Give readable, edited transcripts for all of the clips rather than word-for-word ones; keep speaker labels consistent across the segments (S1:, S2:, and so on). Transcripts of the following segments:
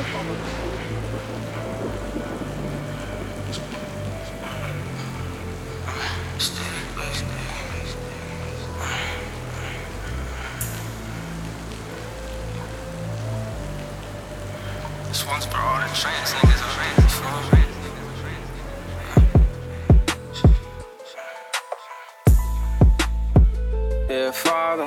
S1: This one's for all the trans niggas already. Dear Father,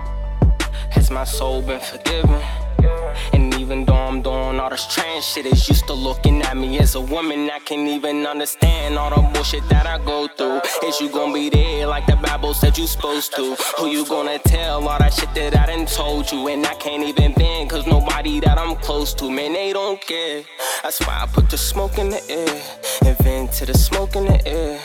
S1: has my soul been forgiven? And even though I'm doing all this trans shit, it's used to looking at me as a woman. I can't even understand all the bullshit that I go through. Is you gonna be there like the Bible said you supposed to? Who you gonna tell all that shit that I done told you? And I can't even bend cause nobody that I'm close to, man, they don't care. That's why I put the smoke in the air, invented the smoke in the air.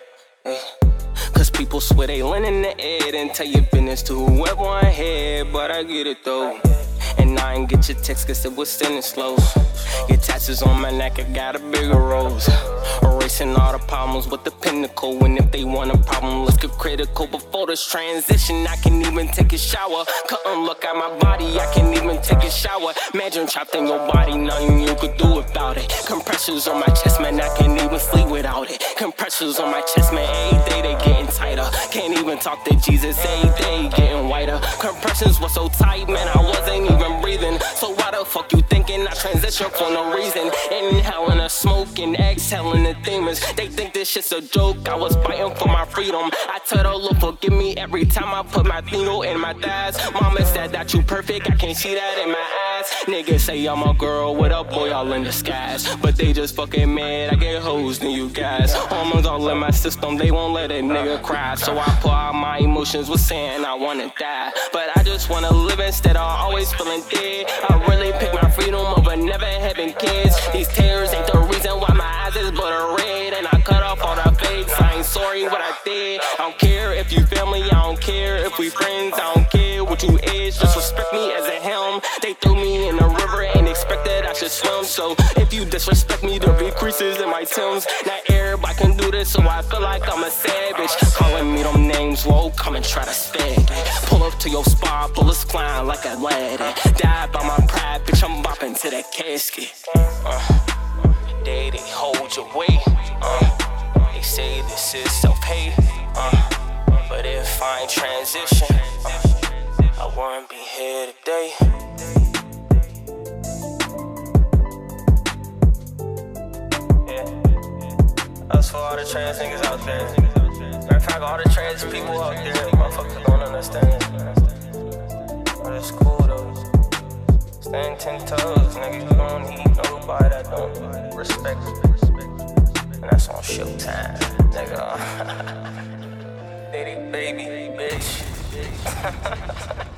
S1: Cause people swear they lean in the air and tell your business to whoever I hear. But I get it though. And I ain't get your text cause it was sending slow. Your tattoo's on my neck, I got a bigger rose. Erasing all the problems with the pinnacle. And if they want a problem, let's get critical. Before this transition, I can't even take a shower. Couldn't look at my body, I can't even take a shower. Imagine trapped in your body, nothing you could do about it. Compressions on my chest, man, I can't even sleep without it. Compressions on my chest, man, every day they getting tighter. Can't even talk to Jesus, every day getting whiter. Compressions were so tight, man, I wasn't even breathing. So why the fuck you thinking I transition for no reason? Inhaling the smoke and exhaling the demons. They think this shit's a joke, I was fighting for my freedom. I tell the Lord forgive me every time I put my needle in my thighs. Mama said that you perfect, I can't see that in my eyes. Niggas say I'm a girl with a boy all in disguise, but they just fucking mad I get hoes than you guys. Hormones all in my system, they won't let a nigga cry. So I pour out my emotions with saying I wanna die, but I just wanna live instead of always feeling dead. I really pick my freedom over never having kids. These tears ain't the reason why my eyes is blood red, and I cut off all the fakes. I ain't sorry what I did. I don't care if you family, I don't care if we friends, I don't care what you is. Just respect me as a helm. They threw me in the river and expected I should swim. So if you disrespect me, there'll be creases in my Timbs. Not everybody can do this, so I feel like I'm a savage. Calling me them names, whoa, come and try to spag. Pull up to your spot, bullets flying like a lad. Die by my pride, bitch, I'm bopping to that casket. They hold your weight. They say this is self-hate. But if I ain't transition, I wouldn't be here today. That's for all the trans niggas out there. Matter of fact, all the trans people out there, motherfuckers don't understand. But it's cool though. Stand 10 toes, nigga. You don't need nobody that don't respect you. And that's on Showtime, nigga. Diddy baby, bitch.